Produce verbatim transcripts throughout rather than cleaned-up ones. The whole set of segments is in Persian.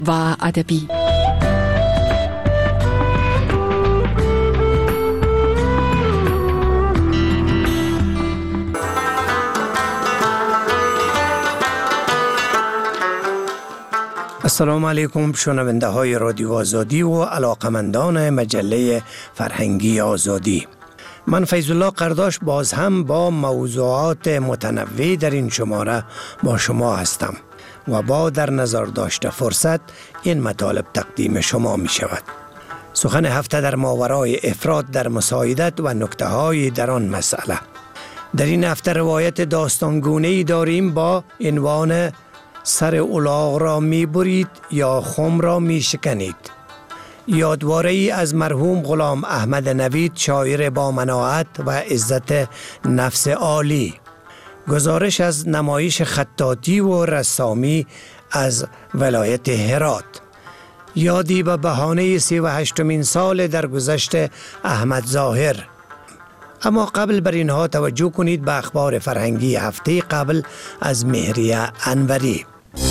و ادبی. السلام علیکم شنونده های رادیو آزادی و علاقمندان مجله فرهنگی آزادی. من فیض الله قرداش باز هم با موضوعات متنوع در این شماره با شما هستم و با در نظر داشته فرصت این مطالب تقدیم شما می شود. سخن هفته در ماورای افراد در مساعدت و نکته های در آن مسئله. در این هفته روایت داستانگونه‌ای داریم با عنوان سر الاغ را می برید یا خم را می شکنید. یادواره ای از مرحوم غلام احمد نوید، شاعر با مناعت و عزت نفس عالی. گزارش از نمایش خطاطی و رسامی از ولایت هرات. یادی به بهانه سی و هشتمین سال درگذشت احمد ظاهر. اما قبل بر اینها توجه کنید به اخبار فرهنگی هفته قبل از مهریه انوری.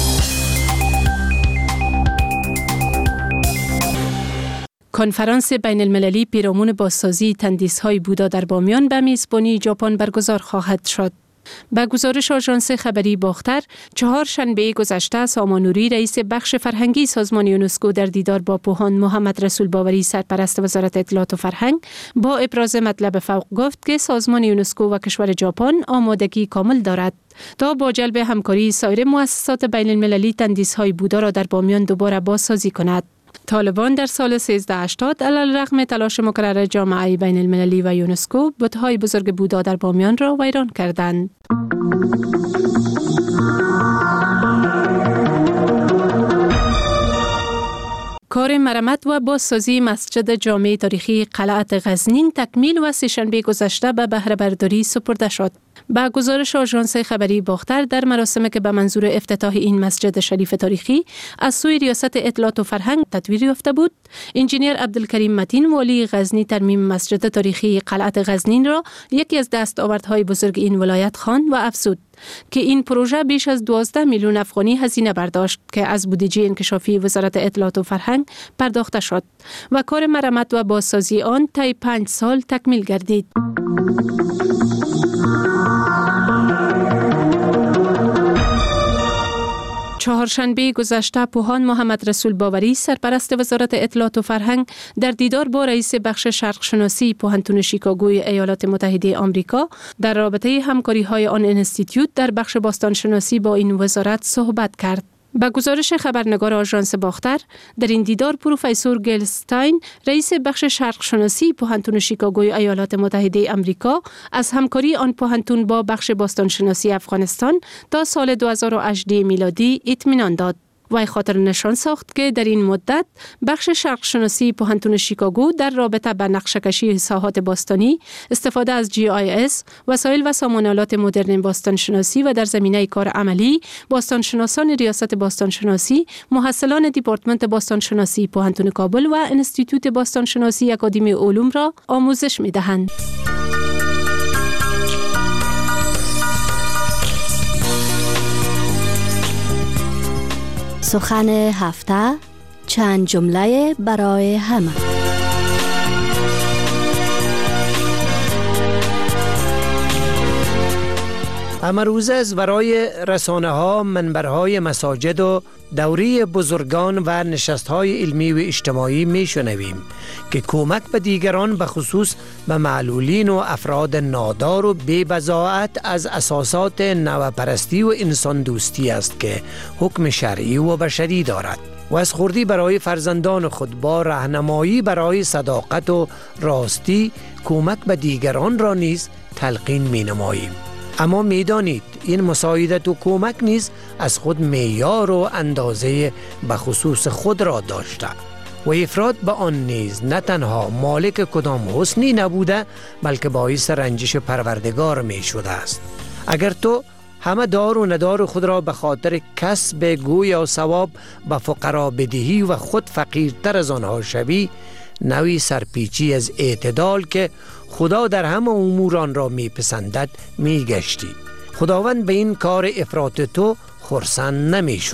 کنفرانس بین المللی پیرامون بازسازی تندیس‌های بودا در بامیان به میزبانی ژاپن برگزار خواهد شد. به گزارش آژانس خبری باختر، چهار شنبه گذشته سامان نوری رئیس بخش فرهنگی سازمان یونسکو در دیدار با پوهان محمد رسول باوری سرپرست وزارت اطلاعات و فرهنگ با ابراز مطلب فوق گفت که سازمان یونسکو و کشور ژاپن آمادگی کامل دارد تا با جلب همکاری سایر مؤسسات بین المللی تندیس‌های بودا را در بامیان دوباره بازسازی کند. طالبان در سال سیزده هشتاد علیرغم تلاش مکرر جامعه بین المللی و یونسکو بت‌های بزرگ بودا در بامیان را ویران کردند. کار مرمت و بازسازی مسجد جامع تاریخی قلعت غزنین تکمیل و سه‌شنبه گذشته به بهره برداری سپرده شد. با گزارش آژانس خبری باختر، در مراسمی که به منظور افتتاح این مسجد شریف تاریخی از سوی ریاست اطلاعات و فرهنگ تدویر یافته بود، انجینیر عبدالکریم متین والی غزنی ترمیم مسجد تاریخی قلعت غزنین را یکی از دستاوردهای بزرگ این ولایت خواند و افزود که این پروژه بیش از دوازده میلیون افغانی هزینه برداشت که از بودجه انکشافی وزارت اطلاعات و فرهنگ پرداخته شد و کار مرمت و بازسازی آن طی پنج سال تکمیل گردید. چهارشنبه گذشته پوهان محمد رسول باوری سرپرست وزارت اطلاعات و فرهنگ در دیدار با رئیس بخش شرق شناسی پوهنتون شیکاگوی ایالات متحده آمریکا در رابطه همکاری‌های آن انستیتیوت در بخش باستان شناسی با این وزارت صحبت کرد. با گزارش خبرنگار آژانس باختر، در این دیدار پروفسور گلستاین رئیس بخش شرق شناسی پوهنتون شیکاگوی ایالات متحده آمریکا از همکاری آن پوهنتون با بخش باستان شناسی افغانستان تا سال دو هزار و هجده میلادی اطمینان داد. وی خاطر نشان ساخت که در این مدت بخش شرق شناسی پوهنتون شیکاگو در رابطه با نقشه‌کشی ساحات باستانی، استفاده از جی آی اس، وسایل و سامان‌آلات مدرن باستان شناسی و در زمینه کار عملی، باستان شناسان ریاست باستان شناسی، محصلان دیپارتمنت باستان شناسی پوهنتون کابل و انستیتوت باستان شناسی اکادمی علوم را آموزش می‌دهند. سخن هفته، چند جمله برای همه. امروزه از برای رسانه ها، منبرهای مساجد و دوری بزرگان و نشست های علمی و اجتماعی می شنویم که کمک به دیگران به خصوص به معلولین و افراد نادار و بی بضاعت از اساسات نوپرستی و انسان دوستی است که حکم شرعی و بشری دارد و از خردی برای فرزندان خود با راهنمایی برای صداقت و راستی کمک به دیگران را نیز تلقین می نماییم. اما می دانید این مساعدت و کمک نیز از خود معیار و اندازه به خصوص خود را داشته و افراد به آن نیز نه تنها مالک کدام حسنی نبوده بلکه باعث رنجش پروردگار می شده است. اگر تو همه دار و ندار خود را به خاطر کسب گویا ثواب به فقرا بدهی و خود فقیرتر از آنها شوی، نوی سرپیچی از اعتدال که خدا در همه امور آن را می پسندد می گشتی. خداوند به این کار افراط تو خرسند نمی شد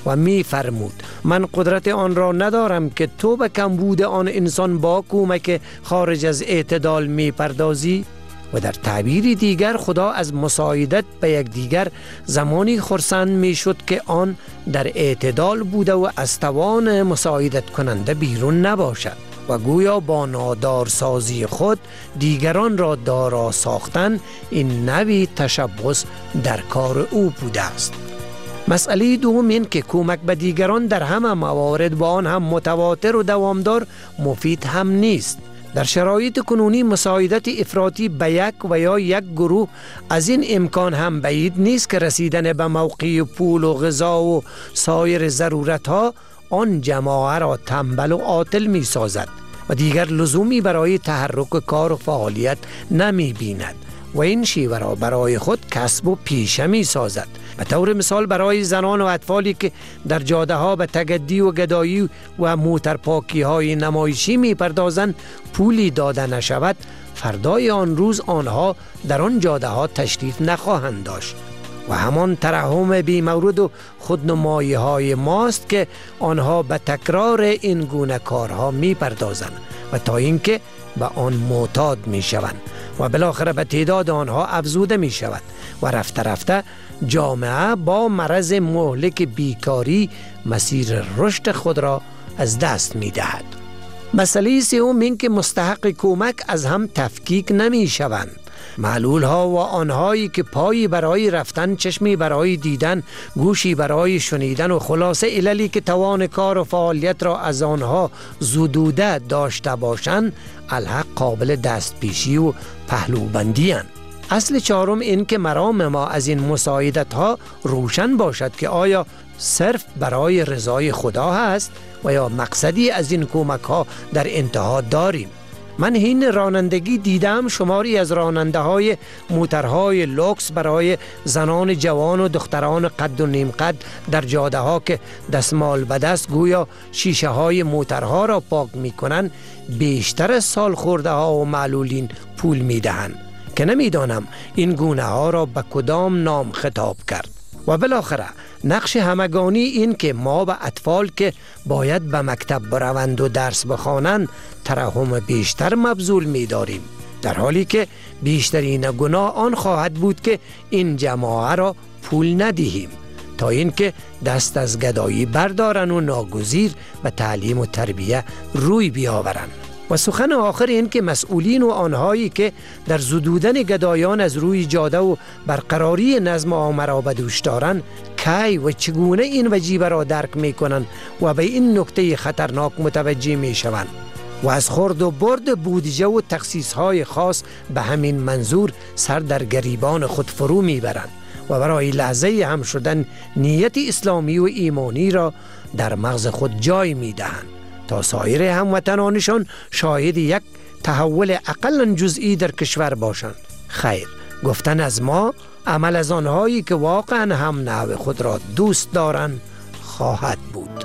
و می فرمود من قدرت آن را ندارم که تو به کمبود آن انسان با کمک خارج از اعتدال می پردازی. و در تعبیر دیگر خدا از مساعدت به یک دیگر زمانی خرسند می شد که آن در اعتدال بوده و از توان مساعدت کننده بیرون نباشد و گویا با نادارسازی خود دیگران را دارا ساختن این نوعی تشبث در کار او بوده است. مسئله دوم این که کمک به دیگران در همه موارد با آن هم متواتر و دوامدار مفید هم نیست. در شرایط کنونی مساعدت افراطی به یک و یا یک گروه از این امکان هم بعید نیست که رسیدن به موقع پول و غذا و سایر ضرورت ها آن جماعه را تنبل و عاطل می سازد و دیگر لزومی برای تحرک کار و فعالیت نمی بیند و این شیوه را برای خود کسب و پیشه می سازد. به طور مثال برای زنان و اطفالی که در جاده ها به تگدی و گدایی و موترپاکی های نمایشی می پردازند پولی داده نشود، فردای آن روز آنها در آن جاده ها تشریف نخواهند داشت و همان ترحم بی مورد و خودنمایی های ماست که آنها به تکرار این گونه کارها می پردازند و تا اینکه به آن معتاد می شوند و بالاخره به تعداد آنها افزوده می شود و رفته رفته جامعه با مرض مهلک بیکاری مسیر رشد خود را از دست می دهد. مسئله سوم این که مستحق کمک از هم تفکیک نمی شوند. معلول ها و آنهایی که پایی برای رفتن، چشمی برای دیدن، گوشی برای شنیدن و خلاصه عللی که توان کار و فعالیت را از آنها زدوده داشته باشند، الحق قابل دستپیشی و پهلوبندی اند. اصل چهارم این که مرام ما از این مساعدت ها روشن باشد که آیا صرف برای رضای خدا هست و یا مقصدی از این کمک ها در انتها داریم. من این رانندگی دیدم شماری از راننده های موترهای لوکس برای زنان جوان و دختران قد و نیم قد در جاده ها که دستمال به دست گویا شیشه های موترها را پاک می کنند بیشتر از سال خورده ها و معلولین پول می دهند که نمیدانم این گونه ها را به کدام نام خطاب کرد. و بالاخره نقش همگانی این که ما به اطفال که باید به مکتب بروند و درس بخوانند ترحم بیشتر مبذول می داریم، در حالی که بیشترین گناه آن خواهد بود که این جماعه را پول ندهیم تا اینکه دست از گدایی بردارن و ناگزیر به تعلیم و تربیه روی بیاورند. و سخن آخر این که مسئولین و آنهایی که در زدودن گدایان از روی جاده و برقراری نظم عامه را به دوش دارند کی و چگونه این وجیبه را درک می کنند و به این نکته خطرناک متوجه می شوند و از خورد و برد بودجه و تخصیص های خاص به همین منظور سر در گریبان خود فرو می برند و برای لحظه هم شدن نیت اسلامی و ایمانی را در مغز خود جای می دهند تا سایر هموطنانشان شاهد یک تحول اقلا جزئی در کشور باشند. خیر، گفتن از ما عمل از آنهایی که واقعا هم نحو خود را دوست دارند خواهد بود.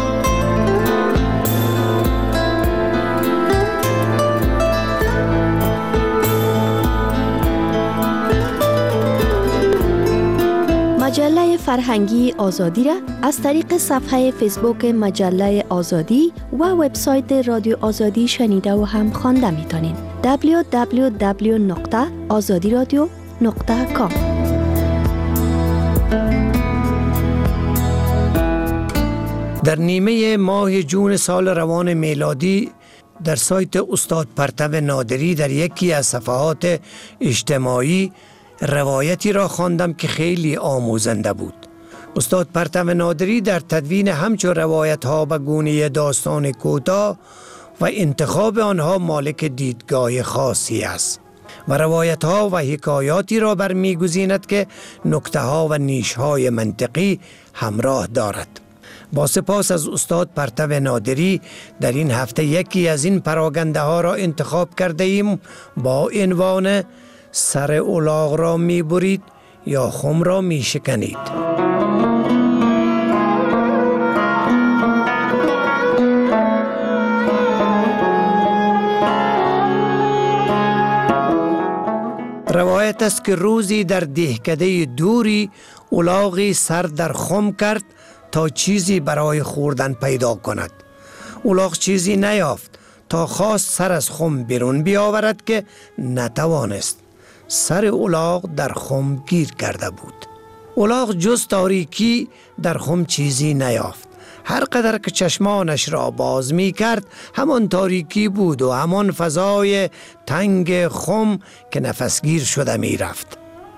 مجله فرهنگی آزادی را از طریق صفحه فیسبوک مجله آزادی و وبسایت رادیو آزادی شنیده و هم خوانده میتونین. دبلیو دبلیو دبلیو نقطه آزادی رادیو نقطه کام. در نیمه ماه جون سال روان میلادی در سایت استاد پرتو نادری در یکی از صفحات اجتماعی روایتی را خواندم که خیلی آموزنده بود. استاد پرتو نادری در تدوین همچون روایت ها به گونه داستان کوتاه و انتخاب آنها مالک دیدگاه خاصی است و روایت ها و حکایاتی را برمیگزیند که نکته ها و نیش های منطقی همراه دارد. با سپاس از استاد پرتو نادری در این هفته یکی از این پراگنده ها را انتخاب کرده ایم با عنوان سر الاغ را می برید یا خم را می شکنید. روایت است که روزی در دهکده دوری الاغی سر در خم کرد تا چیزی برای خوردن پیدا کند. الاغ چیزی نیافت تا خواست سر از خم بیرون بیاورد که نتوانست. سر الاغ در خم گیر کرده بود. الاغ جز تاریکی در خم چیزی نیافت. هر قدر که چشمانش را باز می کرد همان تاریکی بود و همان فضای تنگ خم که نفسگیر شده می رفت.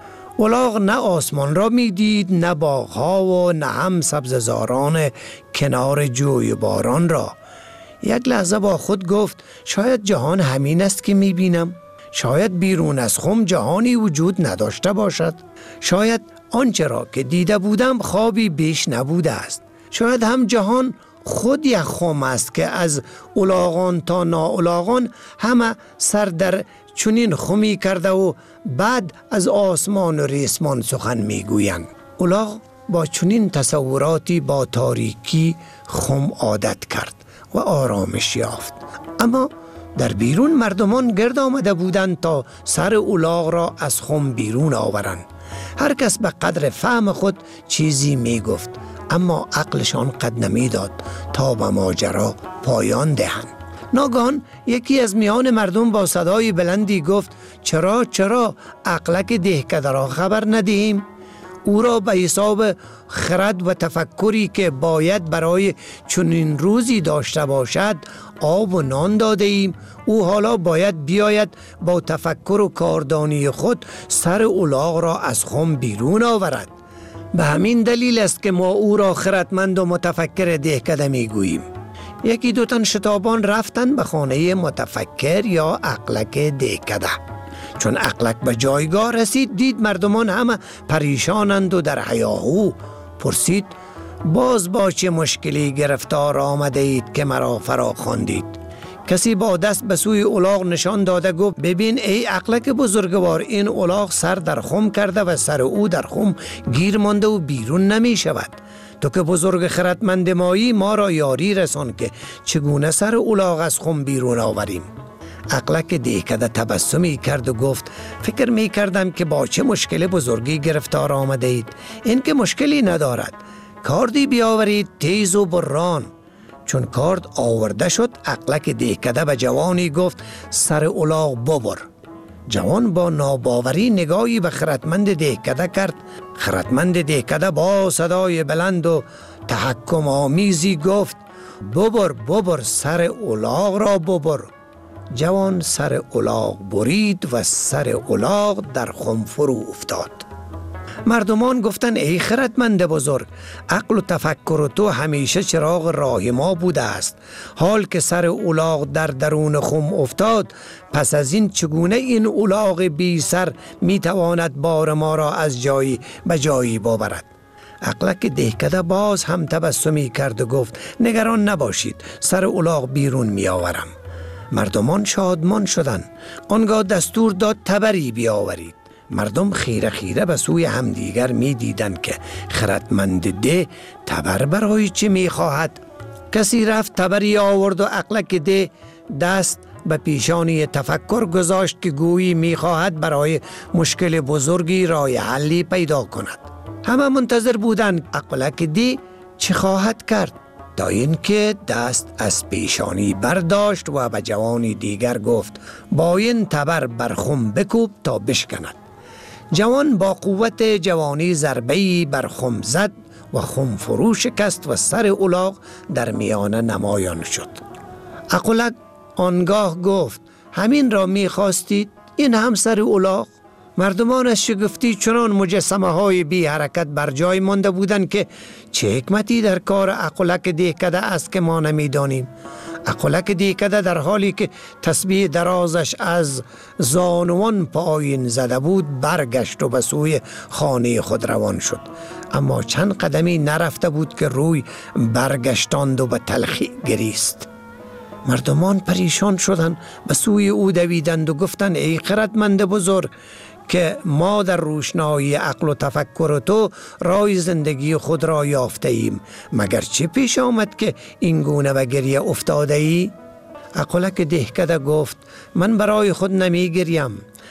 الاغ نه آسمان را می دید، نه باغها و نه هم سبززاران کنار جوی باران را. یک لحظه با خود گفت شاید جهان همین است که می بینم. شاید بیرون از خم جهانی وجود نداشته باشد. شاید آنچه را که دیده بودم خوابی بیش نبوده است. شاید هم جهان خود یک خم است که از الاغان تا ناالاغان همه سر در چنین خمی کرده و بعد از آسمان و ریسمان سخن میگویند. الاغ با چنین تصوراتی با تاریکی خم عادت کرد و آرامش یافت. اما در بیرون مردمان گرد آمده بودند تا سر الاغ را از خم بیرون آورند. هر کس به قدر فهم خود چیزی می گفت، اما عقلشان قد نمی داد تا به ماجرا پایان دهند. ناگهان یکی از میان مردم با صدای بلندی گفت چرا چرا عقلک دهکده را خبر ندهیم؟ او را به حساب خرد و تفکری که باید برای چنین روزی داشته باشد آب و نان داده ایم. او حالا باید بیاید با تفکر و کاردانی خود سر الاغ را از خم بیرون آورد. به همین دلیل است که ما او را خردمند و متفکر دهکده می گوییم. یکی دو تن شتابان رفتن به خانه متفکر یا عقلک دهکده. چون عقلک به جایگاه رسید دید مردمان همه پریشانند و در هیاهو. پرسید باز با چه مشکلی گرفتار آمده اید که مرا فرا خواندید؟ کسی با دست به سوی الاغ نشان داده گفت ببین ای عقلک بزرگوار، این الاغ سر در خم کرده و سر او در خم گیر مانده و بیرون نمی شود. تو که بزرگ خردمند مایی ما را یاری رسان که چگونه سر الاغ از خم بیرون آوریم. عقلک دهکده تبسمی کرد و گفت فکر می کردم که با چه مشکل بزرگی گرفتار آمده اید. این که مشکلی ندارد، کاردی بیاورید تیز و بران. چون کارد آورده شد عقلک دهکده به جوانی گفت سر الاغ ببر. جوان با ناباوری نگاهی به خردمند دهکده کرد. خردمند دهکده با صدای بلند و تحکم آمیزی گفت ببر ببر سر الاغ را ببر. جوان سر الاغ برید و سر الاغ در خم فرو افتاد. مردمان گفتن ای خردمند بزرگ، عقل و تفکر تو همیشه چراغ راه ما بوده است. حال که سر الاغ در درون خم افتاد، پس از این چگونه این الاغ بی سر می تواند بار ما را از جایی به جایی ببرد؟ عقلک دهکده باز هم تبسمی کرد و گفت نگران نباشید، سر الاغ بیرون می آورم. مردمان شادمان شدند. آنگاه دستور داد تبری بیاورید. مردم خیره خیره به سوی همدیگر می دیدند که خردمند ده تبر برای چه می خواهد. کسی رفت تبری آورد و عقلک ده دست به پیشانی تفکر گذاشت که گویی می خواهد برای مشکل بزرگی راه حلی پیدا کند. همه منتظر بودند عقلک ده چه خواهد کرد، تا اینکه دست از پیشانی برداشت و به جوانی دیگر گفت با این تبر بر خم بکوب تا بشکند. جوان با قوت جوانی ضربه‌ای بر خم زد و خم فرو شکست و سر الاغ در میانه نمایان شد. عقلک آنگاه گفت همین را می‌خواستید؟ این هم سر الاغ؟ مردمان از شگفتی چنان مجسمه های بی حرکت بر جای مانده بودند که چه حکمتی در کار عقلک دهکده است که ما نمی‌دانیم. عقلک دهکده در حالی که تسبیح درازش از زانوان پایین زده بود برگشت و به سوی خانه خود روان شد. اما چند قدمی نرفته بود که روی برگشتاند و به تلخی گریست. مردمان پریشان شدند، به سوی او دویدند و گفتند ای خردمند بزرگ که ما در روشنایی عقل و تفکر تو راه زندگی خود را یافته ایم، مگر چه پیش آمد که این گونه به گریه افتاده ای؟ عقلک دهکده گفت من برای خود نمی گریم،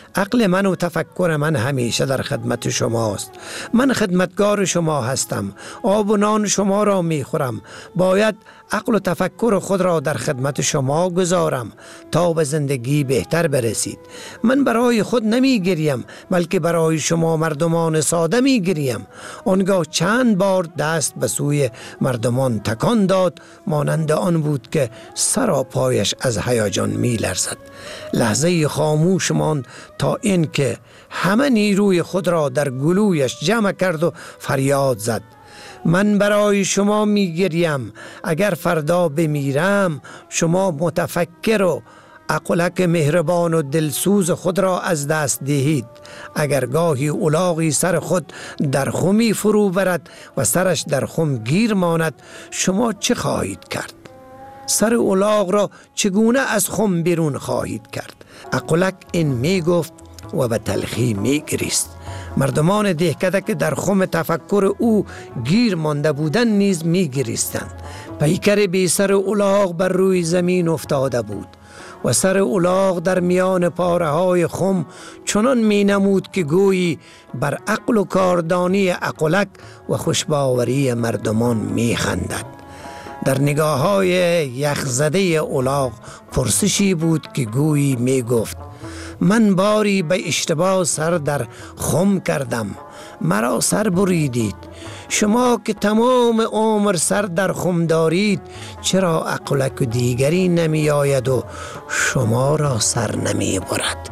عقل من و تفکر من همیشه در خدمت شماست. من خدمتگار شما هستم. آب و نان شما را می خورم. باید عقل و تفکر خود را در خدمت شما گذارم تا به زندگی بهتر برسید. من برای خود نمی گریم بلکه برای شما مردمان ساده می گریم. آنگاه چند بار دست به سوی مردمان تکان داد، مانند آن بود که سر پایش از هیجان می لرزد. لحظه خاموش ماند تا اینکه همه نیروی خود را در گلویش جمع کرد و فریاد زد: من برای شما می گریم. اگر فردا بمیرم شما متفکر و عقلک مهربان و دلسوز خود را از دست دهید. اگر گاهی الاغی سر خود در خمی فرو برد و سرش در خم گیر ماند، شما چه خواهید کرد؟ سر الاغ را چگونه از خم بیرون خواهید کرد؟ عقلک این می گفت و به تلخی می گریست. مردمان دهکده که در خم تفکر او گیر مانده بودند نیز می گریستند. پیکر بی سر الاغ بر روی زمین افتاده بود و سر الاغ در میان پاره های خم چنان می نمود که گویی بر عقل و کاردانی عقلک و خوشباوری مردمان می خندد. در نگاه های یخزده الاغ پرسشی بود که گویی می گفت: من باری به اشتباه سر در خم کردم، مرا سر بریدید. شما که تمام عمر سر در خم دارید، چرا عقلک دیگری نمی آید و شما را سر نمی برد؟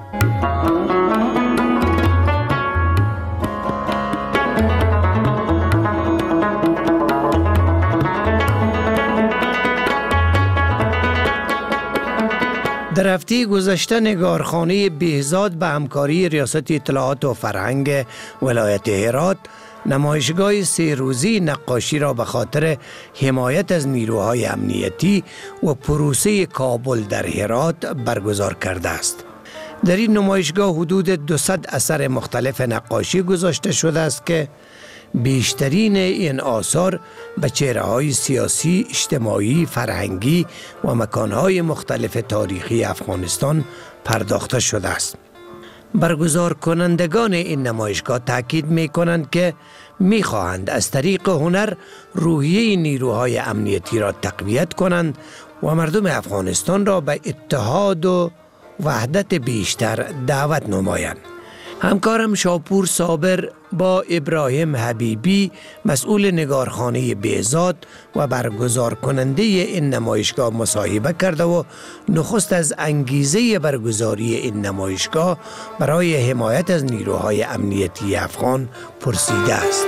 در هفته گذشته نگارخانه بهزاد به همکاری ریاست اطلاعات و فرهنگ ولایت هرات نمایشگاه سه روزی نقاشی را به خاطر حمایت از نیروهای امنیتی و پروسه کابل در هرات برگزار کرده است. در این نمایشگاه حدود دویست اثر مختلف نقاشی گذاشته شده است که بیشترین این آثار به چهره‌های سیاسی، اجتماعی، فرهنگی و مکانهای مختلف تاریخی افغانستان پرداخته شده است. برگزار کنندگان این نمایشگاه تاکید می کنند که می خواهند از طریق هنر روحیه نیروهای امنیتی را تقویت کنند و مردم افغانستان را به اتحاد و وحدت بیشتر دعوت نمایند. همکارم شاپور صابر با ابراهیم حبیبی مسئول نگارخانه بهزاد و برگزار کننده این نمایشگاه مصاحبه کرده و نخست از انگیزه برگزاری این نمایشگاه برای حمایت از نیروهای امنیتی افغان پرسیده است.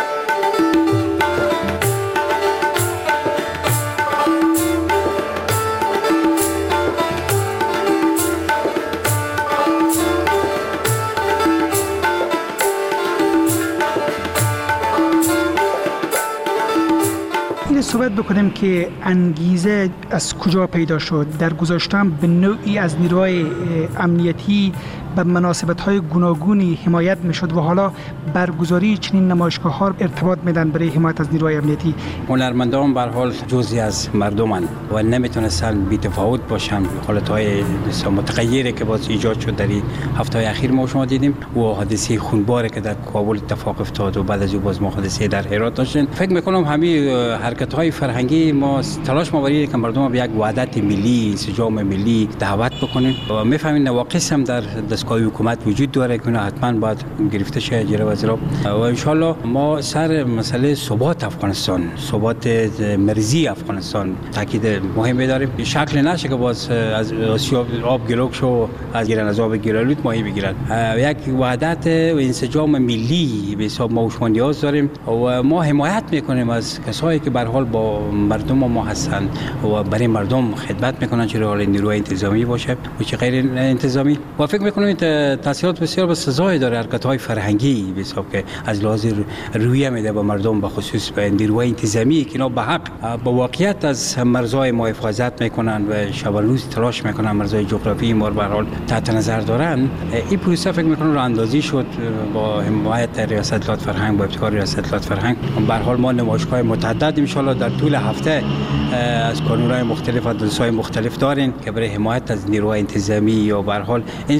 صحبت بکنیم که انگیزه از کجا پیدا شد. در گذشته به نوعی از نیروهای امنیتی به مناسبت‌های گوناگونی حمایت می‌شد و حالا برگزاری چنین نمایشگاه‌ها ارتباط میدن برای حمایت از نیروهای امنیتی. هنرمندان به هر حال جزئی از مردمن و نمیتونستن بی‌تفاوت باشن. حالت‌های متغیری که باز ایجاد شد در این هفته‌های اخیر ما شما دیدیم و حادثه خونباری که در کابل اتفاق افتاد و بعد از اون باز ما حادثه در هرات داشتیم. فکر می‌کنم همین حرکت‌های فرهنگی ما تلاش ما که مردم به یک وحدت ملی، انسجام ملی دعوت بکنیم و می‌فهمیم نواقص هم در دستگاه حکومت وجود داره که حتما باید گرفته شه جلو از را و ان شاء الله ما سر مسئله ثبات افغانستان، ثبات مرزی افغانستان تاکید مهمی داریم. شکل نشه که باز از آسیاب آب گلوک شو از گیرن از آب گیرالود ماهی بگیرن. یک وحدت و انسجام ملی به حساب ما شما نیاز داریم و ما حمایت میکنیم از کسایی که به هر حال با مردم ما هستن و برای مردم خدمت میکنن، چه حال نیروی انتظامی باشه و چه غیر انتظامی. و فکر میکنم تاثیرات بسیار به سزای داره حرکت‌های فرهنگی به حساب که از لحاظ رویه میده به مردم، به خصوص به نیروهای انتظامی که اینا به حق با واقعیت از مرزهای ما حفاظت میکنن و شب و روز تلاش میکنن مرزهای جغرافیایی ما رو به هر حال تحت نظر دارن. این پروسه فکر میکنم راهاندازی شد با حمایت ریاست اطلاعات فرهنگ، با ابتکار ریاست اطلاعات فرهنگ. به هر حال ما نمایشگاه متعدد ان شاء الله در طول هفته از کانون‌های مختلف و دسته‌های مختلف داریم که برای حمایت از نیروهای انتظامی یا به هر حال انسجام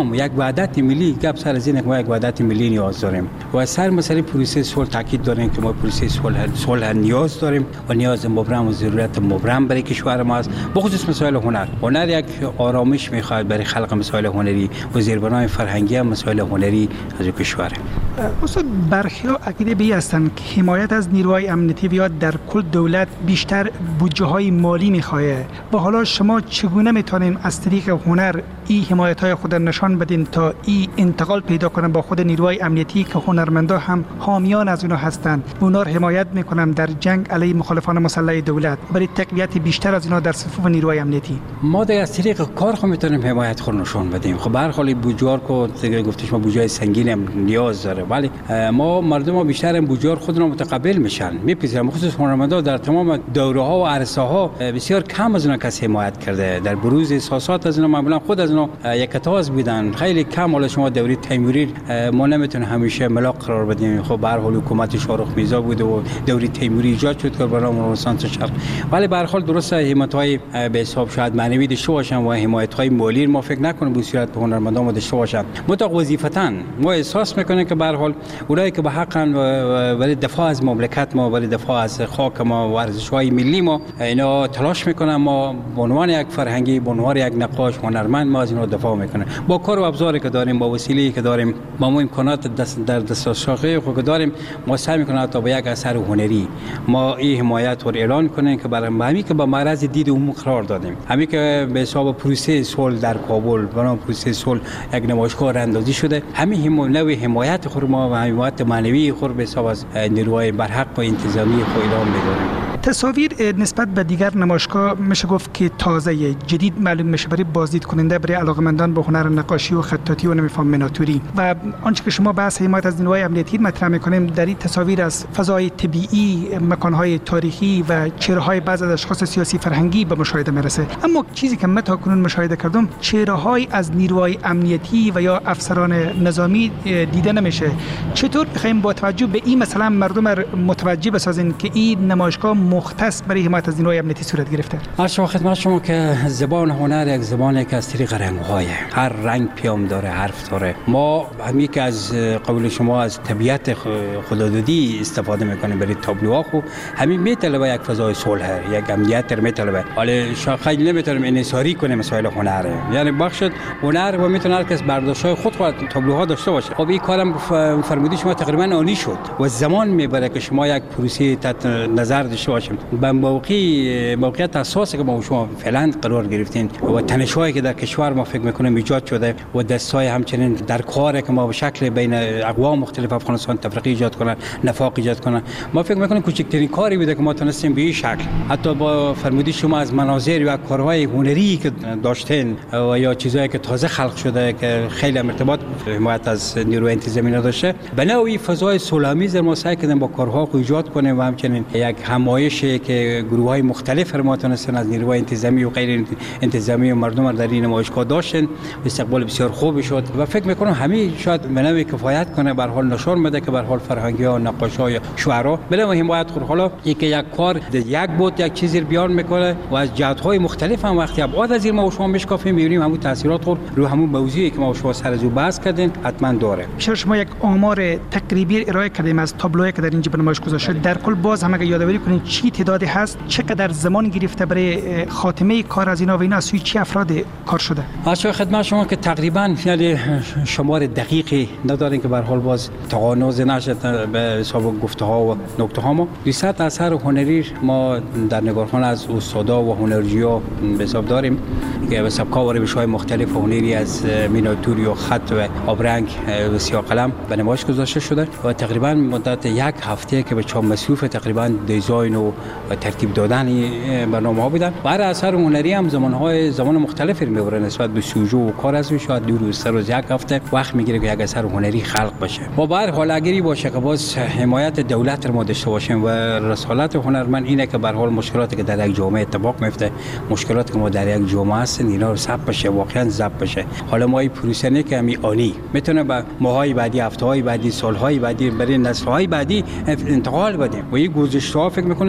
تمام یک وحدت ملی گپ سر از این که ما یک وحدت ملی نیاز داریم و سر مسئله پروسه صلح تاکید داریم که ما پروسه صلح صلح نیاز داریم و نیاز مبرم و ضرورت مبرم برای کشور ما است. بخصوص مسائل هنر هنر یک آرامش میخواد برای خلق مسائل هنری و زیربنای فرهنگی هم مسائل هنری از کشور. استاد برخی ها عقیده به این هستند که حمایت از نیروهای امنیتی یا در کل دولت بیشتر بودجه های مالی میخواه و حالا شما چگونه میتونین از طریق هنر این حمایت های خود نشان بدین تا این انتقال پیدا کنن با خود نیروهای امنیتی که هنرمندا هم حامیان از اونها هستند و اونها حمایت میکنن در جنگ علیه مخالفان مسلح دولت برای تقویت بیشتر از اینا در صفوف نیروهای امنیتی؟ ما در از طریق کار خود میتونیم حمایت خود نشان بدیم. خب به هر حال بودجه کو گفتش ما بودجه سنگین هم نیاز داره ولی ما مردم ما بیشتر بودجه خود را متقبل میشن میپذیرن. خصوص هنرمندا در تمام دوره ها و عرصه ها بسیار کم از اونها کسی حمایت کرده. در بروز احساسات از اونها معمولا خود از اونها یک تاز بودن خیلی کم. حالا شما دوره تیموری ما نمیتونیم همیشه ملاق قرار بدیم. خب به هر حال حکومت شاهرخ میرزا بود و دوره تیموری ایجاد شد که برای رنسانس شرق ولی به هر حال درست حمایت های به حساب شاید معنوی داشته باشن و حمایت های مالی ما فکر نکنیم به صورت هنرمندان ما داشته باشن. متأ وظیفتاً ما احساس میکنیم که به هر حال اونایی که به حقاً برای دفاع از مملکت ما برای دفاع از خاک ما و ارزش‌های ملی ما اینا تلاش میکنن. ما به عنوان یک فرهنگی به عنوان یک نقاش هنرمند ما از اینا دفاع میکنیم با کار و ابزاری که داریم با وسیله‌ای که داریم با ما امکانات دست در دسترسی خود داریم ما سعی میکنیم تا با یک اثر هنری ما این حمایت رو اعلان کنیم که برای همین که با معرض دید عموم قرار دادیم. همین که به حساب پروسه صلح در کابل بنا پروسه صلح یک نمایشگاه راندازی شده همین هم نوع حمایت خود ما و حمایت معنوی خود به حساب از نیروهای برحق و انتظامی خود اعلام می‌داریم. تصاویر نسبت به دیگر نمایشگاه میشه گفت که تازه جدید معلوم میشه برای بازدید کننده برای علاقه‌مندان به هنر نقاشی و خطاطی و نمیفهم مناتوری و آنچه که شما بحث حمایت از نیروهای امنیتی مطرح میکنیم در این تصاویر از فضای طبیعی مکانهای تاریخی و چهره‌های بعضی از اشخاص سیاسی فرهنگی به مشاهده میرسه. اما چیزی که من تا کنون مشاهده کردم چهره‌های از نیروهای امنیتی و یا افسران نظامی دیده نمیشه. چطور بخوایم با توجه به این مثلا مردم متوجه بسازین که این نمایشگاه مختص برای حمایت از نیروهای امنیتی صورت گرفته؟ عرض خدمت شما که زبان هنر یک زبانی که از طریق رنگ‌های هر رنگ پیام داره حرف داره. ما همین که از قول شما از طبیعت خدادادی استفاده میکنیم برای تابلوها خو همین میطلبه یک فضای صلح یک امنیت رو میطلبه. حالا خیلی نمیتونیم انحصاری کنیم مسائل هنر یعنی بخش هنر و میتونه هر کس برداشت‌های خود خود تابلوها داشته باشه. خب این کارم فرمودی شما تقریبا آنی شد و زمان میبره که شما یک پروسه تحت نظر داشته باشیم. به موقعی موقعیت اساسی که ما شما فعلا قرار گرفتین و تنش‌هایی که در کشور ما فکر میکنم ایجاد شده و دستای همچنین در کاری که ما به شکل بین اقوام مختلف افغانستان تفرقه ایجاد کنن نفاق ایجاد کنن ما فکر میکنم کوچکترین کاری بوده که ما تونستیم به این شکل حتی با فرمودی شما از مناظر و کارهای هنری که داشتین و یا چیزایی که تازه خلق شده که خیلی ارتباط حمایت از نیروی انتظامی نداشته به نوعی فضای صلح‌آمیز ما سعی کردیم با کارها ایجاد کنیم و همچنین یک همایشی که گروه‌های مختلف ما تونستن از نیروهای انتظامی و غیر انتظامی و مردم در این نمایشگاه داشتن استقبال بسیار خوبی شد و فکر میکنم همین شاید به نوعی کفایت کنه به حال نشون بده که به حال فرهنگی‌ها نقاش‌ها یا شعرا بله حمایت خود حالا اینکه یک کار یک بود یک چیزی بیان میکنه و از جهت‌های مختلف هم وقتی ابعاد از این ما شما میشکافیم میبینیم همون تاثیرات خود رو همون موضوعی که ما شما سر از او بحث کردیم حتما داره. شما یک آمار تقریبی ارائه کردیم از تابلوهایی که در اینجا به نمایش گذاشته در کل باز هم اگه یادآوری کنین چی تعدادی هست چقدر زمان گرفته برای خاتمه کار از اینا و اینا از سوی چی افراد کار شده؟ از خدمت شما که تقریبا یعنی شمار دقیقی نداریم که به هر حال باز تقانوز نشه به حساب گفته ها و نکته ها ما دویست اثر هنری ما در نگارخانه از استادا و هنرجویا به حساب داریم که به سبکا و روش‌های مختلف هنری از مینیاتوری و خط و آبرنگ و سیاه قلم به نمایش گذاشته شده و تقریبا مدت یک هفته که به چهار مصروف تقریبا دیزاین و ترتیب دادن برنامه‌ها بودن. برای اثر هنری هم زمان‌های زمان مختلفی می‌بره نسبت به سوژه و کار از شاید دو روز سه روز یک هفته وقت می‌گیره که یک اثر هنری خلق بشه. با بر حال اگری باشه که باز حمایت دولت رو ما داشته باشیم و رسالت هنرمند اینه که به هر حال مشکلاتی که در یک جامعه اتفاق میفته مشکلاتی که ما در یک جامعه هستن اینا رو ثبت بشه واقعا ضبط بشه. حالا ما این پروسه نه که می عالی میتونه به ماهای بعدی هفته‌های بعدی سال‌های بعدی برای نسل‌های بعدی انتقال بدیم و این گذشته‌ها فکر می‌کنم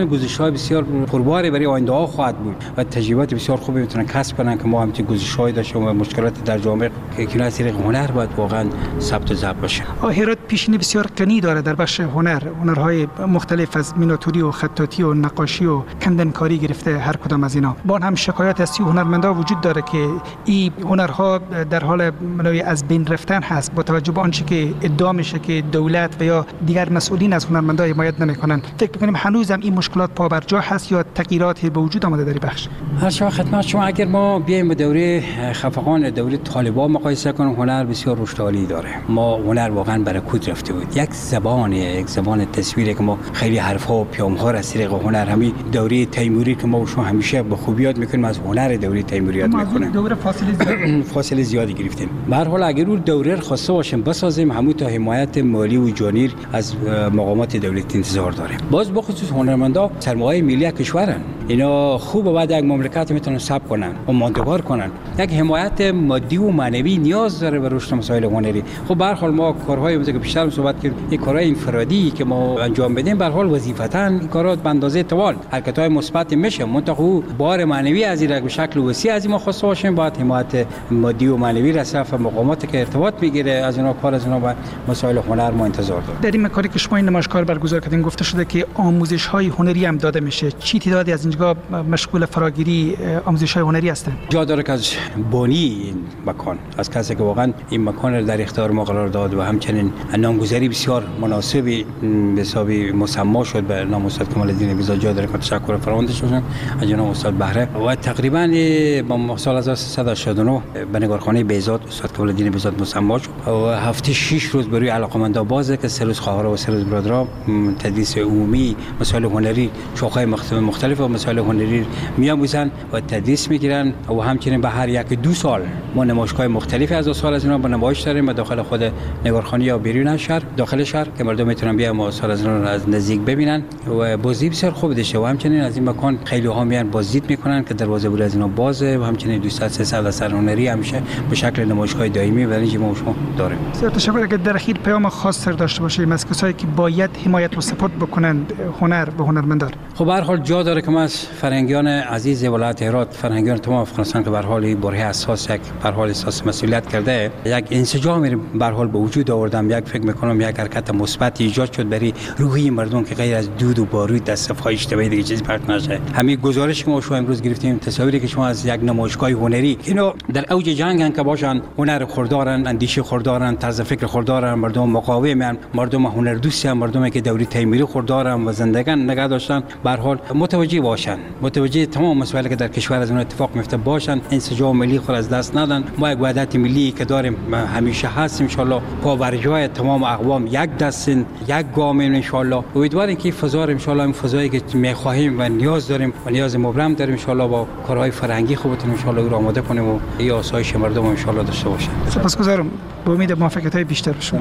گزارش‌های بسیار پرباری برای آینده ها خواهد بود و تجربیات بسیار خوبی میتونن کسب کنن که ما هم گزارش‌های داشتیم و مشکلات در جامعه که از طریق هنر باید واقعا ثبت و ضبط بشه. هرات پیشینه بسیار غنی داره در بخش هنر، هنرهای مختلف از میناتوری و خطاطی و نقاشی و کندنکاری گرفته هر کدام از اینا. با هم شکایت از هنرمندا وجود داره که این هنرها در حال منوی از بین رفتن هست با توجه به آنچه که ادعا میشه که دولت و یا دیگر مسئولین از هنرمندا حمایت نمیکنن. فکر می‌کنیم هنوزم این مشکلات پابرجا هست یا تغییراتی به وجود آمده در بخش؟ هر شما خدمت شما اگر ما بیایم به دوره خفقان دوره طالبان مقایسه کنیم، هنر بسیار رشد عالی داره. ما هنر واقعا برکوت رفته بود. یک زبان یک زبان تصویری که ما خیلی حرف‌ها و پیام‌ها را از طریق هنر همین دوره تیموری که ما شما همیشه به خوبی یاد می‌کنیم از هنر دوره تیموری یاد می‌کنیم. دوره فاصله زیاد فاصله زیادی گرفتیم. به هر حال اگر اون دوره رو خواسته باشیم بسازیم، همون تا حمایت مالی و جانی از مقامات دولتی انتظار داریم. باز بخصوص هنرمندا سرمایه ملی کشورن. اینا خوب بعد یک مملکت میتونن ثبت کنن و ماندگار کنن. یک حمایت مادی و معنوی نیاز داره به رشد مسائل هنری. خب به هر حال ما کارهای که بیشتر صحبت کردیم، این کارهای انفرادی که ما انجام بدیم به هر حال وظیفتاً کارات به اندازه توان حرکت‌های مثبت میشه، منتها بار معنوی از این به شکل وسیع از ما خواسته باشیم، باید حمایت مادی و معنوی را صرف مقامات که ارتباط میگیره از اینا کار از اینا با مسائل هنر ما انتظار داریم. در این کاری که شما این نمایشگاه برگزار کردین گفته شده که آموزش‌های هنری هم داده میشه. چی تعدادی از اینجا مشغول فراگیری آموزش‌های هنری هستند؟ جا داره که از بانی این مکان، از کسی که واقعا این مکان رو در اختیار ما قرار داد و همچنین نامگذاری بسیار مناسبی به حساب مسما شد به نام استاد کمال الدین بیزا، جا داره که تشکر فراوان شدن از جناب استاد بهره و تقریبا با سال هزار و سیصد و هشتاد و نه به نگارخانه بیزاد استاد کمال الدین بیزا مسما شد و هفته شش روز برای علاقمندا بازه که سه روز خواهرها و سه روز برادرها تدریس عمومی مسائل هنری شاخه‌های مختلف و مسائل هنری میآموزن و تدریس میگیرن و همچنین به هر یک دو سال ما نمایشگاه مختلفی از سال از اینا با نمایش داریم و داخل خود نگارخانه یا بیرون شهر داخل شهر که مردم میتونن بیان ما سال از اینا رو از نزدیک ببینن و بازدید بسیار خوب داشته و همچنین از این مکان خیلی ها میان بازدید میکنن که دروازه بود از اینا بازه و همچنین دویست سیصد اثر هنری همیشه به شکل نمایشگاه دائمی و اینجا ما شما داریم. بسیار تشکر. اگر در اخیر پیام خاص سر داشته باشیم از کسایی که باید حمایت و سپورت بکنند هنر به هنرمندان. خب به هر حال جا داره که ما از فرهنگیان عزیز ولایت هرات، فرهنگیان تمام افغانستان که به هر حال بره اساس یک به هر حال احساس مسئولیت کرده، یک انسجامی به هر حال به وجود آوردم. یک فکر میکنم یک حرکت مثبت ایجاد شد برای روحی مردم که غیر از دود و بارود در صفحه اجتماعی دیگه چیزی پخش نشه. همین گزارش که ما شما امروز گرفتیم، تصاویری که شما از یک نمایشگاه هنری اینو در اوج جنگن که باشن، هنر خوردارن، اندیشه خوردارن، طرز فکر خوردارن، مردم مقاومن، مردم هنر دوستن، مردمی که دوره تیموری خوردارن و زندگان نگاه داشتن، به هر حال متوجه باشن، متوجه تمام مسائلی که در کشور از اون اتفاق میفته باشن، انسجام ملی خود از دست ندن. ما یک وحدت ملی که داریم همیشه هست ان شاء الله، پابرجای تمام اقوام یک دستن، یک گام ان شاء الله. امیدواریم که فضا ان شاء الله این فضایی که می‌خواهیم و نیاز داریم و نیاز مبرم داریم ان شاء الله با کارهای فرهنگی خوبتون ان شاء الله رو آماده کنیم و این آسایش مردم ان شاء الله داشته باشیم. سپاسگزارم. به امید موفقیت‌های بیشتر شما.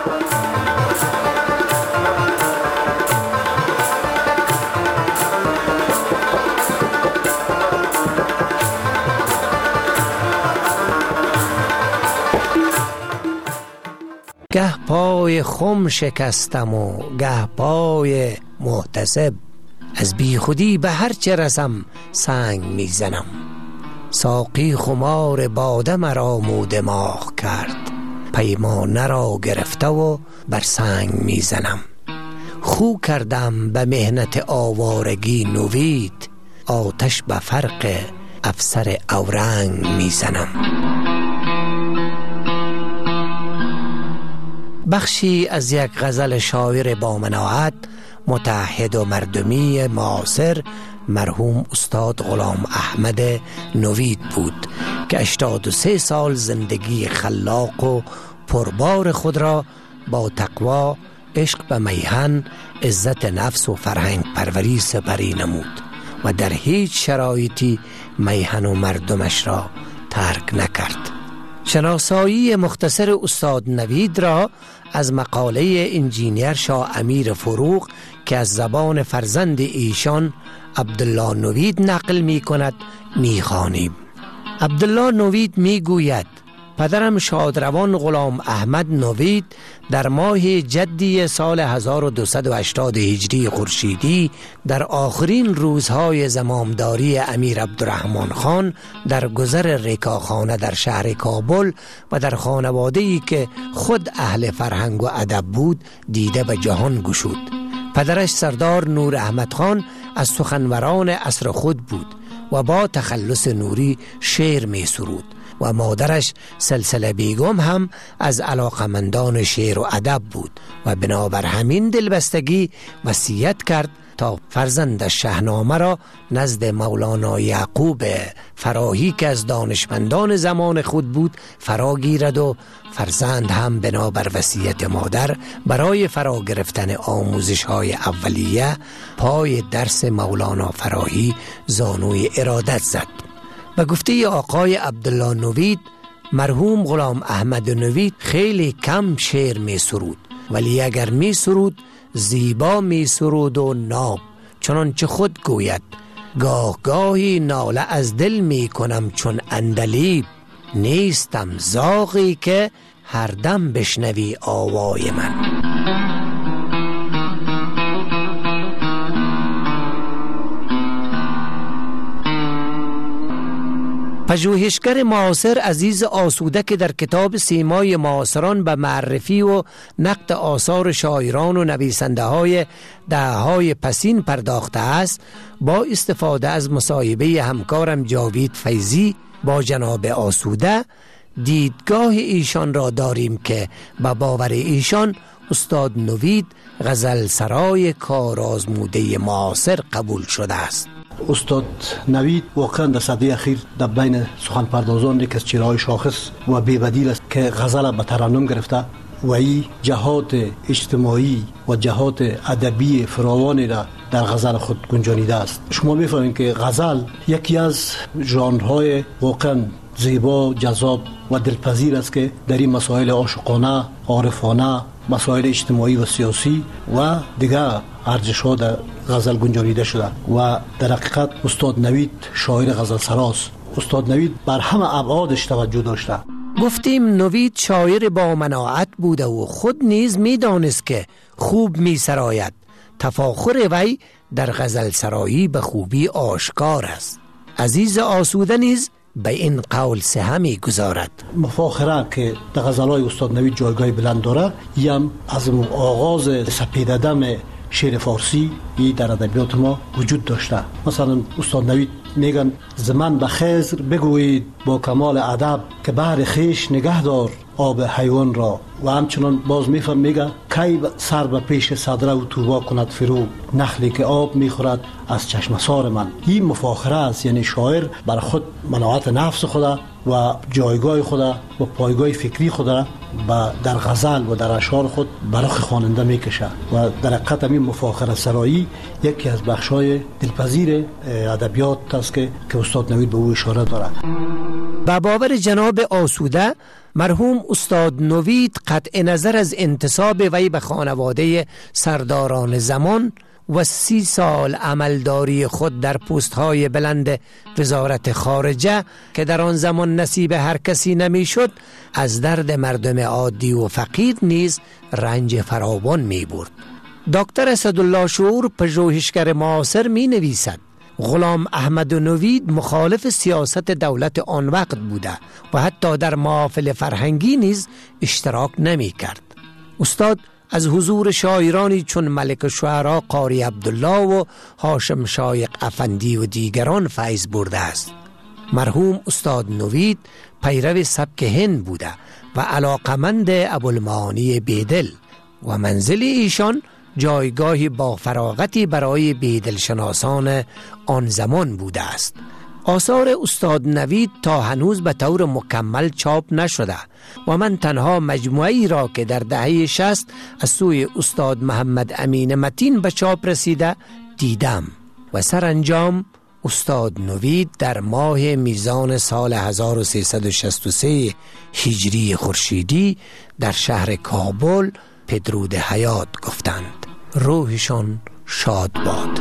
گه پای خم شکستم و گه پای محتسب، از بی خودی به هر چه رسم سنگ میزنم. ساقی خمار باده مرا مو دماغ کرد، پیمانه را گرفته و بر سنگ میزنم. خو کردم به مهنت آوارگی نوید، آتش به فرق افسر اورنگ میزنم. بخشی از یک غزل شاعر با مناعت، متعهد و مردمی معاصر، مرحوم استاد غلام احمد نوید بود که هشتاد و سه سال زندگی خلاق و پربار خود را با تقوا، عشق به میهن، عزت نفس و فرهنگ پروری سپری نمود و در هیچ شرایطی میهن و مردمش را ترک نکرد. شناسایی مختصر استاد نوید را از مقاله انجینیر شاه امیر فروغ که از زبان فرزند ایشان عبدالله نوید نقل می کند می خوانیم. عبدالله نوید می گوید پدرم شادروان غلام احمد نوید در ماه جدی سال هزار و دویست و هشتاد هجری خورشیدی در آخرین روزهای زمامداری امیر عبدالرحمن خان در گذر ریکاخانه در شهر کابل و در خانواده‌ای که خود اهل فرهنگ و ادب بود دیده به جهان گشود. پدرش سردار نور احمد خان از سخنوران عصر خود بود و با تخلص نوری شعر می سرود و مادرش سلسله بیگم هم از علاقمندان شعر و ادب بود و بنابر همین دلبستگی وصیت کرد تا فرزند شاهنامه را نزد مولانا یعقوب فراهی که از دانشمندان زمان خود بود فرا گیرد و فرزند هم بنابر وصیت مادر برای فرا گرفتن آموزش های اولیه پای درس مولانا فراهی زانوی ارادت زد. به گفته آقای عبدالله نوید، مرحوم غلام احمد نوید خیلی کم شعر می سرود، ولی اگر می سرود زیبا می سرود و ناب، چنانچه خود گوید گاه گاهی ناله از دل می کنم چون اندلیب، نیستم زاغی که هر دم بشنوی آوای من. پژوهشگر معاصر عزیز آسوده که در کتاب سیمای معاصران به معرفی و نقد آثار شاعران و نویسنده های دهه‌های پسین پرداخته است، با استفاده از مصاحبه همکارم جاوید فیضی با جناب آسوده دیدگاه ایشان را داریم که به باور ایشان استاد نوید غزل سرای کارآزموده معاصر قبول شده است. استاد نوید واقعا در سده اخیر در بین سخن پردازان یک از چهره‌های شاخص و بی‌بدیل است که غزل به ترنم گرفته و این جهات اجتماعی و جهات ادبی فراوانی را در غزل خود گنجانیده است. شما می‌فهمید که غزل یکی از ژانرهای واقعا زیبا، جذاب و دلپذیر است که در این مسائل عاشقانه، عارفانه، مسائل اجتماعی و سیاسی و دیگر ارزش‌ها در غزل گنجانیده شده و در حقیقت استاد نوید شاعر غزل سراست. استاد نوید بر همه ابعادش توجه داشته. گفتیم نوید شاعر با مناعت بوده و خود نیز می‌دانست که خوب می‌سراید. تفاخر وی در غزل سرایی به خوبی آشکار است. عزیز آسوده نیز به این قول سه می گذارد. مفاخره که در غزل‌های استاد نوید جایگاه بلند داره، یم از آغاز سپیددم شعر فارسی ای در ادبیات ما وجود داشته. مثلا استاد نوید میگن زمن به خضر بگویید با کمال ادب که بحر خیش نگه دار آب حیوان را، و همچنان باز میفهم میگه کی سر به پیش صدره و توبا کند فرو، نخلی که آب میخورد از چشم سار من. این مفاخره است، یعنی شاعر بر خود مناعت نفس خدا و جایگاه خدا و پایگاه فکری خدا و در غزل و در اشعار خود براخ خواننده میکشه و در حقیقت همین مفاخره سرایی یکی از بخشای دلپذیر ادبیات است که که استاد نوید به او اشاره داره. با باور جناب آسوده، مرحوم استاد نوید قطع نظر از انتساب وی به خانواده سرداران زمان و سی سال عملداری خود در پست‌های بلند وزارت خارجه که در آن زمان نصیب هر کسی نمی‌شد، از درد مردم عادی و فقیر نیز رنج فراوان می‌برد. دکتر اسدالله شعور پژوهشگر معاصر می‌نویسد غلام احمد نوید مخالف سیاست دولت آن وقت بوده و حتی در محافل فرهنگی نیز اشتراک نمی کرد. استاد از حضور شاعرانی چون ملک شعرا قاری عبدالله و هاشم شایق افندی و دیگران فیض برده است. مرحوم استاد نوید پیرو سبک هند بوده و علاقمند ابوالمعانی بیدل و منزل ایشان جایگاهی با فراغتی برای بیدل شناسان آن زمان بوده است. آثار استاد نوید تا هنوز به طور مکمل چاپ نشده و من تنها مجموعی را که در دهه شصت از سوی استاد محمد امین متین به چاپ رسیده دیدم و سرانجام استاد نوید در ماه میزان سال هزار و سیصد و شصت و سه هجری خورشیدی در شهر کابل پدرود حیات گفتند. روحشان شاد باد.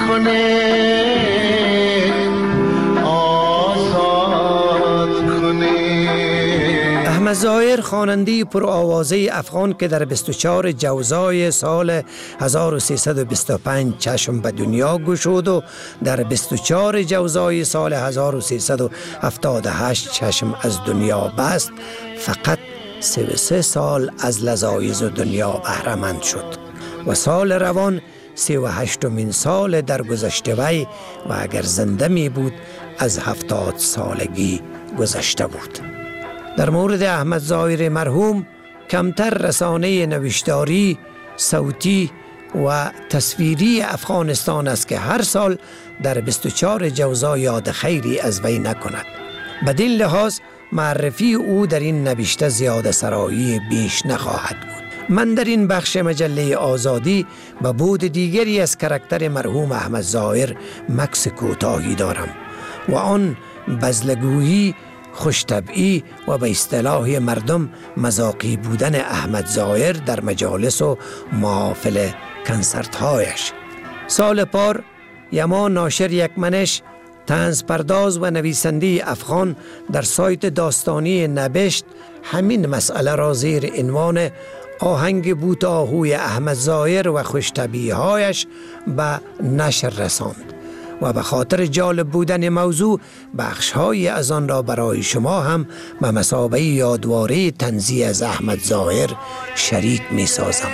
احمد ظاهر خواننده پرآوازه افغان که در بیست و چهار جوزای سال هزار و سیصد و بیست و پنج چشم به دنیا گشود و در بیست و چهار جوزای سال هزار و سیصد و هفتاد و هشت چشم از دنیا بست، فقط سی و سه سال از لذایذ دنیا بهره مند شد و سال روان سی و هشتمین سال در گذشته وی و اگر زنده می بود از هفتاد سالگی گذشته بود. در مورد احمد ظاهر مرحوم کمتر رسانه نوشتاری، صوتی و تصویری افغانستان است که هر سال در بیست و چهار جوزا یاد خیری از وی نکند. بدین لحاظ معرفی او در این نوشته زیاده سرایی بیش نخواهد بود. من در این بخش مجله آزادی به بود دیگری از کاراکتر مرحوم احمد ظاهر مکس کوتاهی دارم و آن بزلگویی، خوشطبعی و به اصطلاح مردم مذاقی بودن احمد ظاهر در مجالس و محافل کنسرت‌هایش. سال پار یما ناشر یکمنش، طنز پرداز و نویسنده افغان، در سایت داستانی نبشت همین مسئله را زیر عنوان آهنگ بوت آهوی احمد ظاهر و خوشطبعی‌هایش به نشر رساند و به خاطر جالب بودن موضوع بخش‌های از آن را برای شما هم به مثابه یادواره طنزی از احمد ظاهر شریک می‌سازم.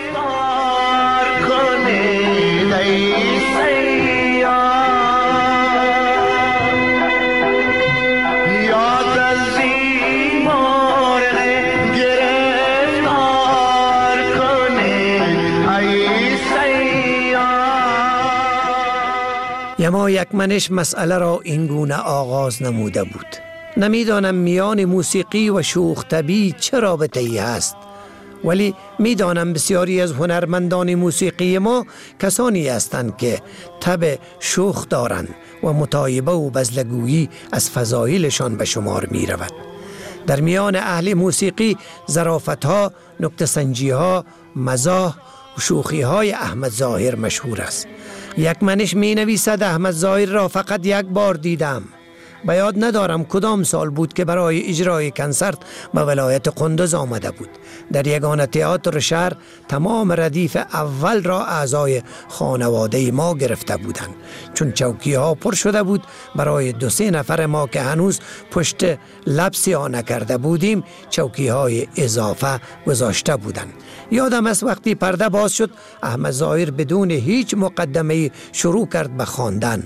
یما یکمنش مسئله را اینگونه آغاز نموده بود: نمیدانم میان موسیقی و شوخ طبعی چه رابطه‌ای هست، ولی میدانم بسیاری از هنرمندان موسیقی ما کسانی هستند که طبع شوخ دارند و متایبه و بزلگویی از فضایلشان به شمار می رود. در میان اهل موسیقی ظرافت‌ها، نکته‌سنجی‌ها، مزاح و شوخی‌های احمد ظاهر مشهور است. یکمنش می نویسد احمد ظاهر را فقط یک بار دیدم. به یاد ندارم کدام سال بود که برای اجرای کنسرت به ولایت قندوز آمده بود. در یگانه تئاتر شهر تمام ردیف اول را اعضای خانواده ما گرفته بودند. چون چوکی ها پر شده بود، برای دو سه نفر ما که هنوز پشت لب سیاه نکرده بودیم چوکی های اضافه گذاشته بودند. یادم است وقتی پرده باز شد احمد ظاهر بدون هیچ مقدمه شروع کرد به خواندن.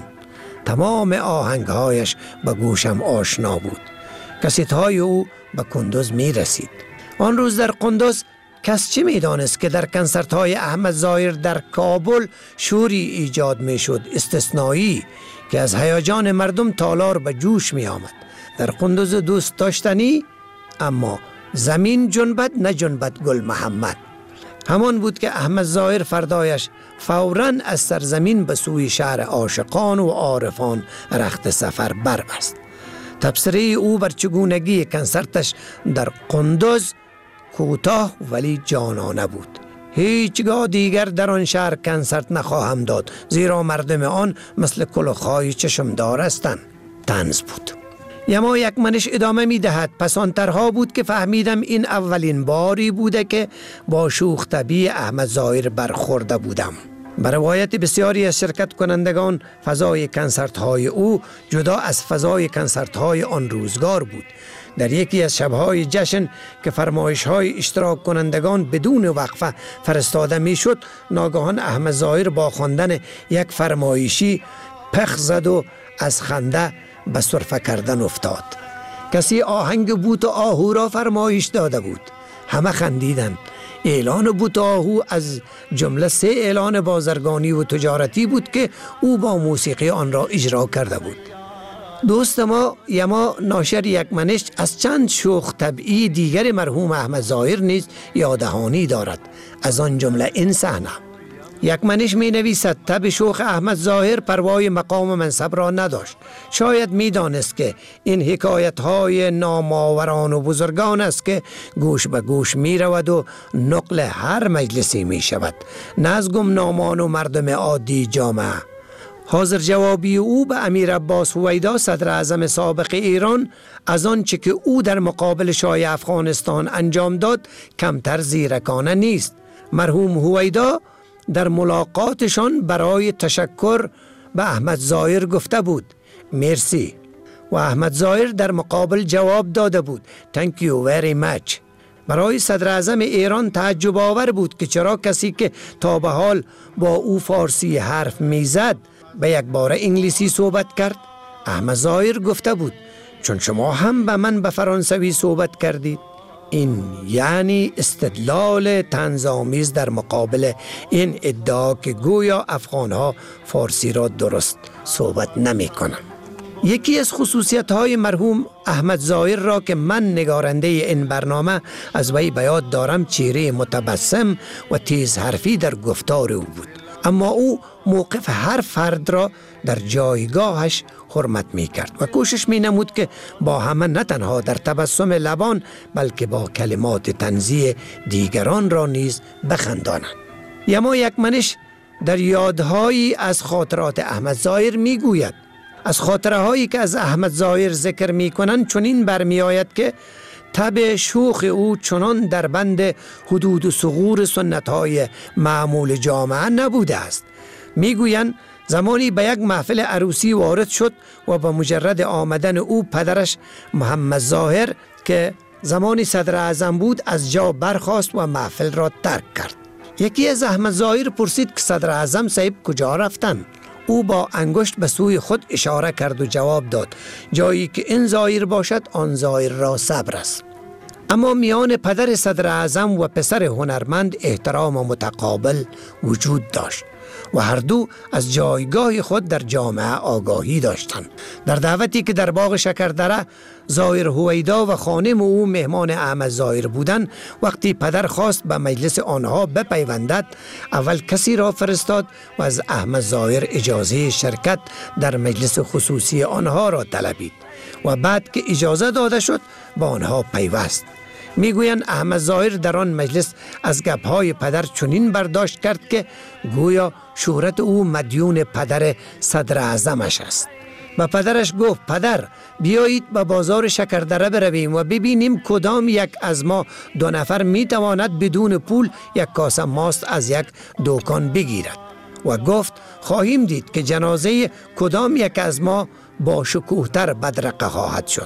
تمام آهنگهایش به گوشم آشنا بود. کسیت‌های او به قندوز می رسید. آن روز در قندوز کس چه می دانست که در کنسرت‌های احمد ظاهر در کابل شوری ایجاد می شد استثنایی که از هیجان مردم تالار به جوش می آمد. در قندوز دوست داشتنی، اما زمین جنبت نه جنبت گل محمد. همان بود که احمد ظاهر فردایش فوراً از سرزمین به سوی شهر عاشقان و عارفان رخت سفر بربست. تبصره او بر چگونگی کنسرتش در قندوز کوتاه ولی جانانه بود: هیچگاه دیگر در آن شهر کنسرت نخواهم داد، زیرا مردم آن مثل کلوخ‌های چشمدار هستند. طنز بود. یما یکمنش ادامه می دهد: پس آنترها بود که فهمیدم این اولین باری بوده که با شوخ طبعی احمد ظاهر برخورده بودم. به روایت بسیاری از شرکت کنندگان فضای کنسرت های او جدا از فضای کنسرت های آن روزگار بود. در یکی از شبهای جشن که فرمایش های اشتراک کنندگان بدون وقفه فرستاده می شد، ناگهان احمد ظاهر با خواندن یک فرمایشی پخ زد و از خنده به سرفه کردن افتاد. کسی آهنگ بوت آهو را فرمایش داده بود. همه خندیدند. اعلان بوت آهو از جمله سه اعلان بازرگانی و تجارتی بود که او با موسیقی آن را اجرا کرده بود. دوست ما یما ناشر یکمنش از چند شوخ طبعی دیگر مرحوم احمد ظاهر نیز یادهانی دارد. از آن جمله این صحنه: یکمنش می نویسد طبع شوخ احمد ظاهر پروای مقام و منصب را نداشت. شاید می دانست که این حکایت های نامآوران و بزرگان است که گوش به گوش می رود و نقل هر مجلسی می شود، نه از گمنامان و مردم عادی جامعه. حاضر جوابی او به امیر عباس هویدا صدر اعظم سابق ایران از آنچه که او در مقابل شاه افغانستان انجام داد کمتر زیرکانه نیست. مرحوم هویدا در ملاقاتشان برای تشکر به احمد ظاهر گفته بود مرسی و احمد ظاهر در مقابل جواب داده بود thank you very much. برای صدر اعظم ایران تعجب آور بود که چرا کسی که تا به حال با او فارسی حرف میزد به یک بار انگلیسی صحبت کرد. احمد ظاهر گفته بود چون شما هم به من به فرانسوی صحبت کردید. این یعنی استدلال طنزآمیز در مقابل این ادعا که گویا افغانها فارسی را درست صحبت نمی کنند. یکی از خصوصیت‌های مرحوم احمد ظاهر را که من نگارنده این برنامه از وی به یاد دارم چهره متبسم و تیز حرفی در گفتار او بود. اما او موقف هر فرد را در جایگاهش حرمت می کرد و کوشش می نمود که با همه نه تنها در تبسم لبان بلکه با کلمات طنزی دیگران را نیز بخنداند. یما یک منش در یادهایی از خاطرات احمد ظاهر می گوید از خاطره هایی که از احمد ظاهر ذکر می کنند چنین برمی آید که طبع شوخ او چنان در بند حدود و ثغور سنت های معمول جامعه نبوده است. می گویند زمانی به یک محفل عروسی وارد شد و با مجرد آمدن او پدرش محمد ظاهر که زمانی صدر اعظم بود از جا برخاست و محفل را ترک کرد. یکی از احمد ظاهر پرسید که صدر اعظم صاحب کجا رفتند؟ او با انگشت به سوی خود اشاره کرد و جواب داد جایی که این ظاهر باشد آن ظاهر را صبر است. اما میان پدر صدر اعظم و پسر هنرمند احترام متقابل وجود داشت و هر دو از جایگاه خود در جامعه آگاهی داشتند. در دعوتی که در باغ شکردره ظاهر هویدا و خانم او مهمان احمد ظاهر بودند، وقتی پدر خواست به مجلس آنها بپیوندد اول کسی را فرستاد و از احمد ظاهر اجازه شرکت در مجلس خصوصی آنها را طلبید و بعد که اجازه داده شد با آنها پیوست. میگویند احمد ظاهر در آن مجلس از گپهای پدر چنین برداشت کرد که گویا شهرت او مدیون پدر صدر اعظمش است. و پدرش گفت پدر بیایید به بازار شکردره برویم و ببینیم کدام یک از ما دو نفر میتواند بدون پول یک کاسه ماست از یک دکان بگیرد. و گفت خواهیم دید که جنازه کدام یک از ما با شکوهتر بدرقه خواهد شد.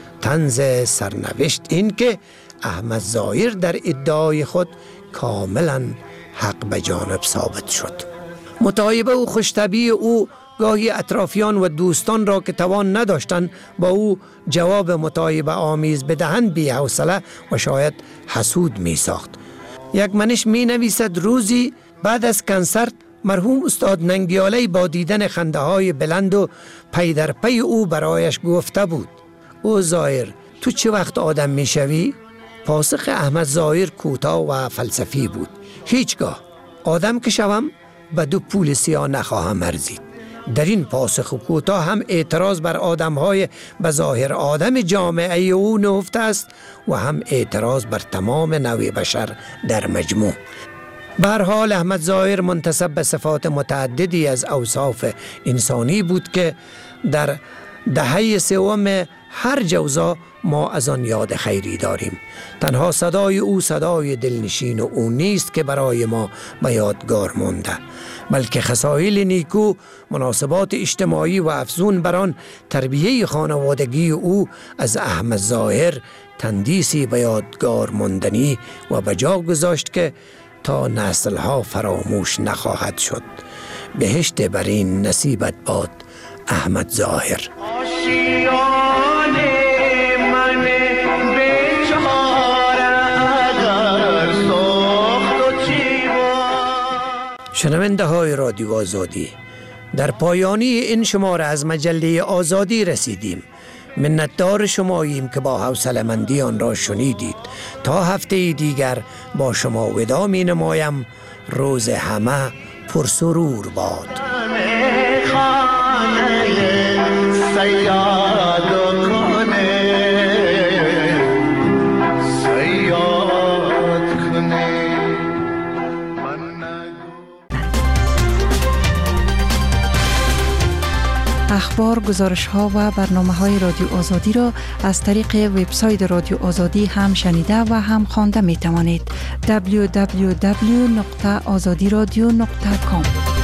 طنز سرنوشت این که احمد ظاهر در ادعای خود کاملا حق به جانب ثابت شد. متعایبه و خوشطبعی او گاهی اطرافیان و دوستان را که توان نداشتند با او جواب متعایبه آمیز بدهند بی حوصله و شاید حسود می ساخت. یک منش می نویسد روزی بعد از کنسرت مرحوم استاد ننگیالی با دیدن خنده های بلند و پی در پی او برایش گفته بود او ظاهر تو چه وقت آدم می شوی؟ پاسخ احمد ظاهر کوتاه و فلسفی بود هیچگاه. آدم که شوم به دو پول سیاه نخواهم ارزید. در این پاسخ کوتاه هم اعتراض بر آدم‌های به ظاهر آدم جامعه او نهفته است و هم اعتراض بر تمام نوع بشر در مجموع. به هر حال احمد ظاهر منتسب به صفات متعددی از اوصاف انسانی بود که در دهه سوم هر جوزا ما از آن یاد خیری داریم. تنها صدای او صدای دلنشین و او نیست که برای ما به یادگار مانده، بلکه خصایل نیکو، مناسبات اجتماعی و افزون بر آن تربیه خانوادگی او از احمد ظاهر تندیسی به یادگار ماندنی و به جا گذاشت که تا نسلها فراموش نخواهد شد. بهشت بر این نصیبت باد احمد ظاهر. شنونده های رادیو آزادی، در پایانی این شماره از مجله آزادی رسیدیم. منتدار شماییم که با حوصله‌مندی آن را شنیدید. تا هفته دیگر با شما وداع می نمایم. روز همه پرسرور باد. اخبار، گزارش ها و برنامه های رادیو آزادی را از طریق وبسایت رادیو آزادی هم شنیده و هم خوانده می توانید. دبلیو دبلیو دبلیو دات آزادی رادیو دات کام